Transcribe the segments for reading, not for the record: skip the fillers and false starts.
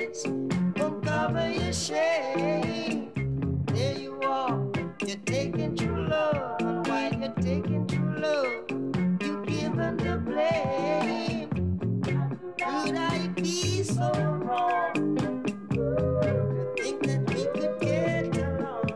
minutes won't cover your shame. There you are, you're taking true love, and while you're taking true love, you giving the blame. Could I be so wrong to think that we could get along?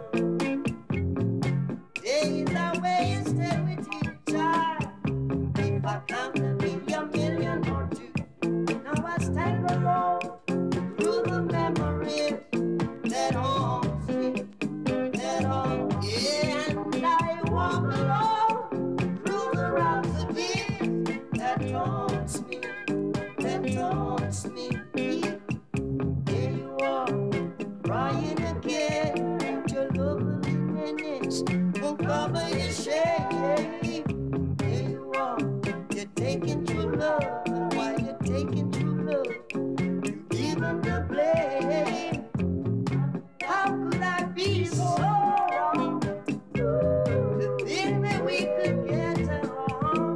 Days are wasted with you, child. If I count to be a million or two, now I stand alone through the memories that haunts me, that haunts me. Yeah, and I walk alone through the rhapsodies that haunts me, that haunts me. Here you are, crying again, and your lovely minutes won't cover your shame. Here you are, you're taking true love, and while you're taking true love, you give them the blame. How could I be so wrong to think that we could get along?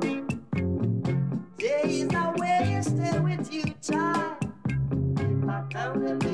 Days are wasted with you, child. If I count them